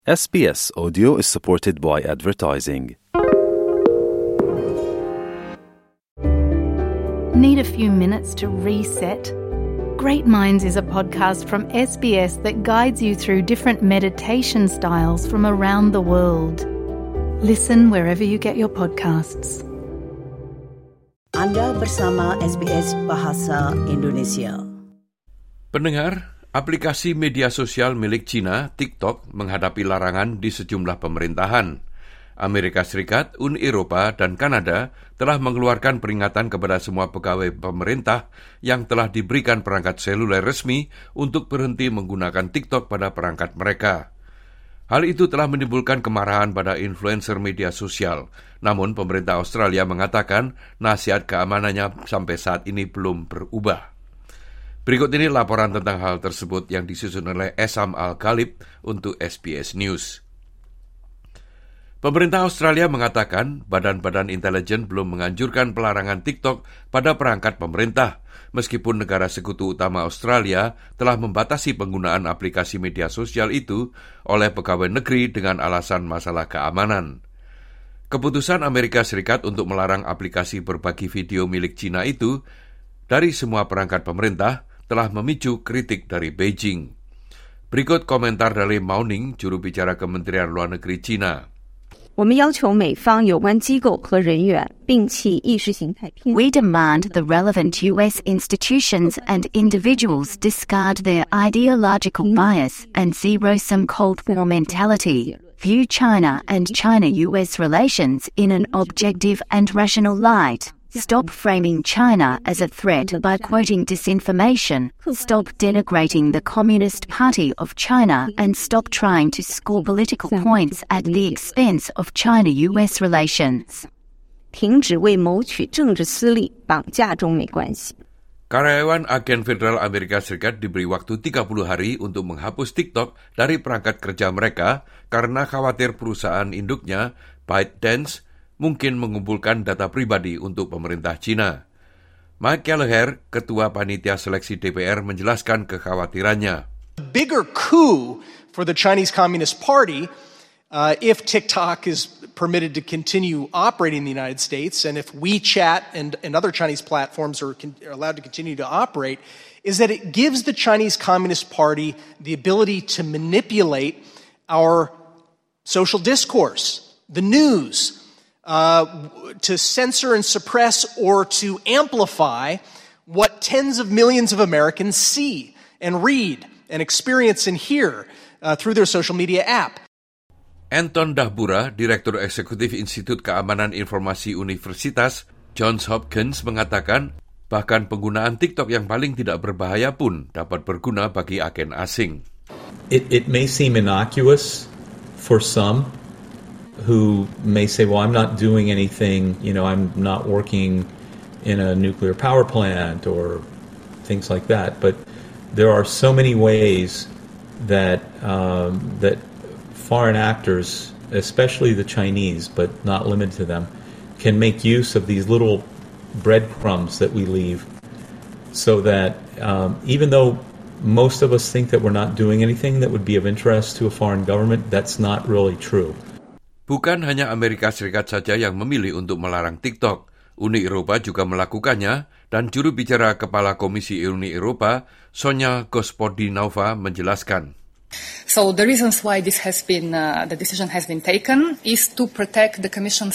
SBS Audio is supported by advertising. Need a few minutes to reset? Great Minds is a podcast from SBS that guides you through different meditation styles from around the world. Listen wherever you get your podcasts. Anda bersama SBS Bahasa Indonesia. Pendengar, aplikasi media sosial milik China, TikTok, menghadapi larangan di sejumlah pemerintahan. Amerika Serikat, Uni Eropa, dan Kanada telah mengeluarkan peringatan kepada semua pegawai pemerintah yang telah diberikan perangkat seluler resmi untuk berhenti menggunakan TikTok pada perangkat mereka. Hal itu telah menimbulkan kemarahan pada influencer media sosial. Namun pemerintah Australia mengatakan nasihat keamanannya sampai saat ini belum berubah. Berikut ini laporan tentang hal tersebut yang disusun oleh Esam Al-Ghalib untuk SBS News. Pemerintah Australia mengatakan badan-badan intelijen belum menganjurkan pelarangan TikTok pada perangkat pemerintah, meskipun negara sekutu utama Australia telah membatasi penggunaan aplikasi media sosial itu oleh pegawai negeri dengan alasan masalah keamanan. Keputusan Amerika Serikat untuk melarang aplikasi berbagi video milik China itu dari semua perangkat pemerintah telah memicu kritik dari Beijing. Berikut komentar dari Mao Ning, juru bicara Kementerian Luar Negeri China. We demand the relevant US institutions and individuals discard their ideological bias and zero-sum Cold War mentality, view China and China-US relations in an objective and rational light. Stop framing China as a threat by quoting disinformation, stop denigrating the Communist Party of China, and stop trying to score political points at the expense of China-US relations. 停止为谋取政治私利绑架中美关系。 Karyawan agen federal Amerika Serikat diberi waktu 30 hari untuk menghapus TikTok dari perangkat kerja mereka karena khawatir perusahaan induknya, ByteDance, mungkin mengumpulkan data pribadi untuk pemerintah China. Mike Kelleher, Ketua Panitia Seleksi DPR, menjelaskan kekhawatirannya. A bigger coup for the Chinese Communist Party if TikTok is permitted to continue operating in the United States and if WeChat and other Chinese platforms are allowed to continue to operate, is that it gives the Chinese Communist Party the ability to manipulate our social discourse, the news, to censor and suppress or to amplify what tens of millions of Americans see and read and experience and hear through their social media app. Anton Dahbura, Direktur Eksekutif Institut Keamanan Informasi Universitas Johns Hopkins, mengatakan bahkan penggunaan TikTok yang paling tidak berbahaya pun dapat berguna bagi agen asing. It may seem innocuous for some who may say, well, I'm not doing anything, I'm not working in a nuclear power plant or things like that. But there are so many ways that that foreign actors, especially the Chinese, but not limited to them, can make use of these little breadcrumbs that we leave so that even though most of us think that we're not doing anything that would be of interest to a foreign government, that's not really true. Bukan hanya Amerika Serikat saja yang memilih untuk melarang TikTok. Uni Eropa juga melakukannya, dan juru bicara Kepala Komisi Uni Eropa, Sonia Gospodinova, menjelaskan. So the reasons why this has been, the decision has been taken is to protect the Commission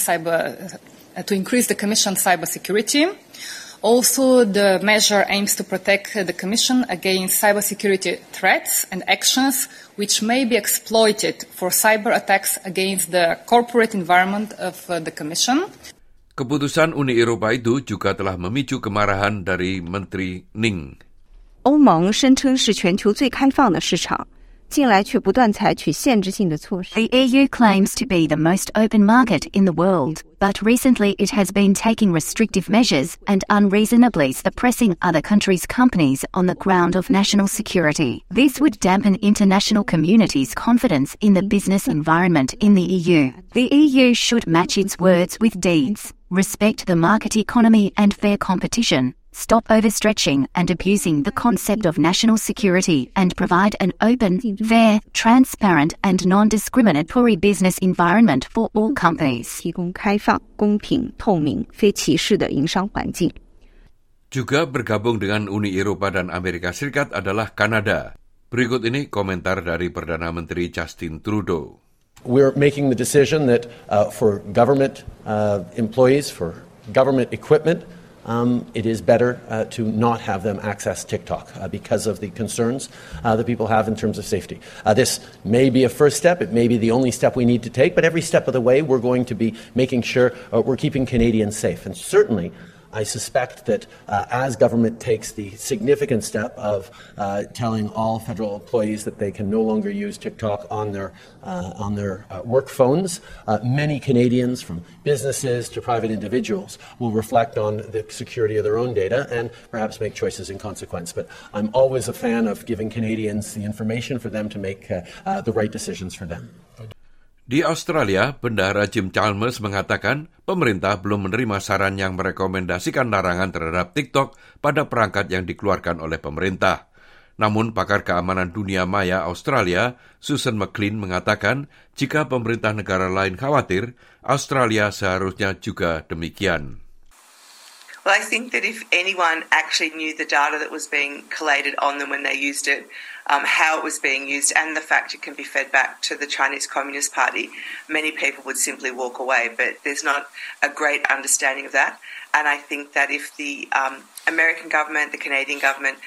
to increase the Commission cybersecurity. Also, the measure aims to protect the Commission against cybersecurity threats and actions which may be exploited for cyber attacks against the corporate environment of the Commission. Keputusan Uni Eropa itu juga telah memicu kemarahan dari Menteri Ning. 欧盟声称是全球最开放的市场。 近来却不断采取限制性的措施。 The EU claims to be the most open market in the world, but recently it has been taking restrictive measures and unreasonably suppressing other countries' companies on the ground of national security. This would dampen international community's confidence in the business environment in the EU. The EU should match its words with deeds, respect the market economy and fair competition, Stop overstretching and abusing the concept of national security and provide an open, fair, transparent and non-discriminatory business environment for all companies. 提供开放、公平、透明、非歧视的营商环境。 Juga bergabung dengan Uni Eropa dan Amerika Serikat adalah Kanada. Berikut ini komentar dari Perdana Menteri Justin Trudeau. We're making the decision that for government employees, for government equipment, it is better to not have them access TikTok because of the concerns that people have in terms of safety. This may be a first step. It may be the only step we need to take, but every step of the way we're going to be making sure we're keeping Canadians safe. And certainly, I suspect that as government takes the significant step of telling all federal employees that they can no longer use TikTok on their work phones, many Canadians, from businesses to private individuals, will reflect on the security of their own data and perhaps make choices in consequence. But I'm always a fan of giving Canadians the information for them to make the right decisions for them. Di Australia, Bendahara Jim Chalmers mengatakan pemerintah belum menerima saran yang merekomendasikan larangan terhadap TikTok pada perangkat yang dikeluarkan oleh pemerintah. Namun pakar keamanan dunia maya Australia, Susan McLean mengatakan jika pemerintah negara lain khawatir, Australia seharusnya juga demikian. Well, I think that if anyone actually knew the data that was being collated on them when they used it, how it was being used, and the fact it can be fed back to the Chinese Communist Party, many people would simply walk away. But there's not a great understanding of that. And I think that if the American government, the Canadian government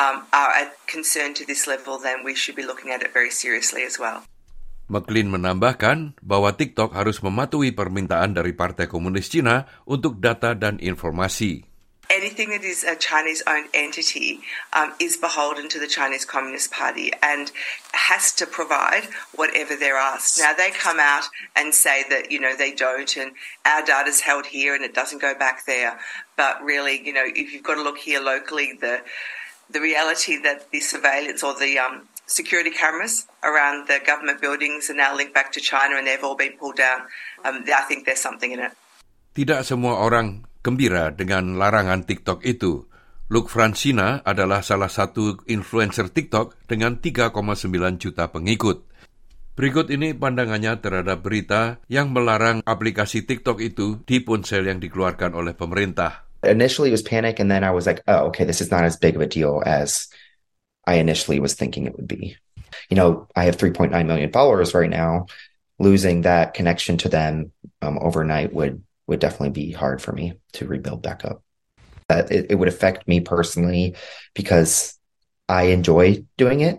are concerned to this level, then we should be looking at it very seriously as well. McLean menambahkan bahwa TikTok harus mematuhi permintaan dari Partai Komunis Cina untuk data dan informasi. Anything that is a Chinese-owned entity is beholden to the Chinese Communist Party and has to provide whatever they're asked. Now, they come out and say that, they don't, and our data's held here and it doesn't go back there. But really, if you've got to look here locally, the reality that the surveillance or the security cameras around the government buildings are now linked back to China and they've all been pulled down. I think there's something in it. Tidak semua orang gembira dengan larangan TikTok itu. Luke Francina adalah salah satu influencer TikTok dengan 3,9 juta pengikut. Berikut ini pandangannya terhadap berita yang melarang aplikasi TikTok itu di ponsel yang dikeluarkan oleh pemerintah. Initially it was panic and then I was like, oh, okay, this is not as big of a deal as I initially was thinking it would be. I have 3.9 million followers right now. Losing that connection to them overnight would definitely be hard for me to rebuild back up. It would affect me personally because I enjoy doing it,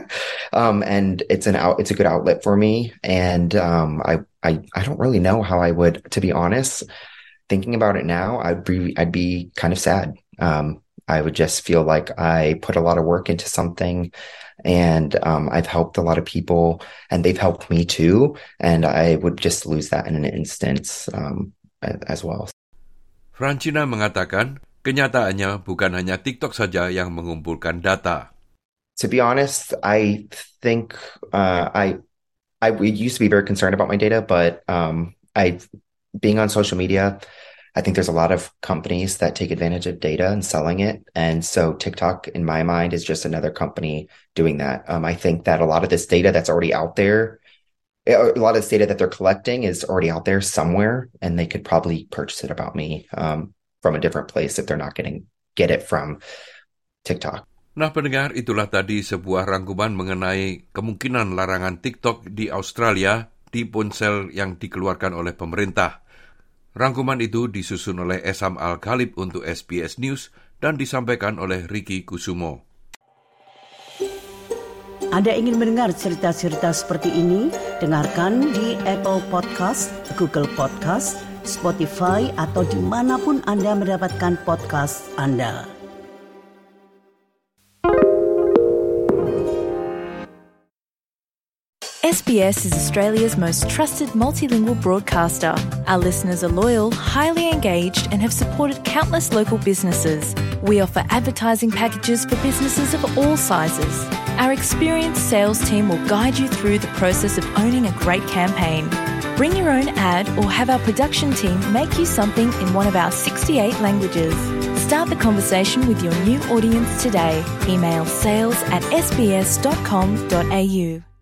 and it's a good outlet for me. And I don't really know how I would, to be honest. Thinking about it now, I'd be kind of sad. I would just feel like I put a lot of work into something, and I've helped a lot of people, and they've helped me too. And I would just lose that in an instance as well. Francina mengatakan, kenyataannya bukan hanya TikTok saja yang mengumpulkan data. To be honest, I think I used to be very concerned about my data, but being on social media, I think there's a lot of companies that take advantage of data and selling it. And so TikTok, in my mind, is just another company doing that. I think that a lot of this data that's already out there, a lot of this data that they're collecting is already out there somewhere, and they could probably purchase it about me from a different place if they're not get it from TikTok. Nah pendengar, itulah tadi sebuah rangkuman mengenai kemungkinan larangan TikTok di Australia di ponsel yang dikeluarkan oleh pemerintah. Rangkuman itu disusun oleh Esam Al-Khalib untuk SBS News dan disampaikan oleh Ricky Kusumo. Anda ingin mendengar cerita-cerita seperti ini? Dengarkan di Apple Podcast, Google Podcast, Spotify, atau dimanapun Anda mendapatkan podcast Anda. SBS is Australia's most trusted multilingual broadcaster. Our listeners are loyal, highly engaged, and have supported countless local businesses. We offer advertising packages for businesses of all sizes. Our experienced sales team will guide you through the process of owning a great campaign. Bring your own ad or have our production team make you something in one of our 68 languages. Start the conversation with your new audience today. Email sales@sbs.com.au.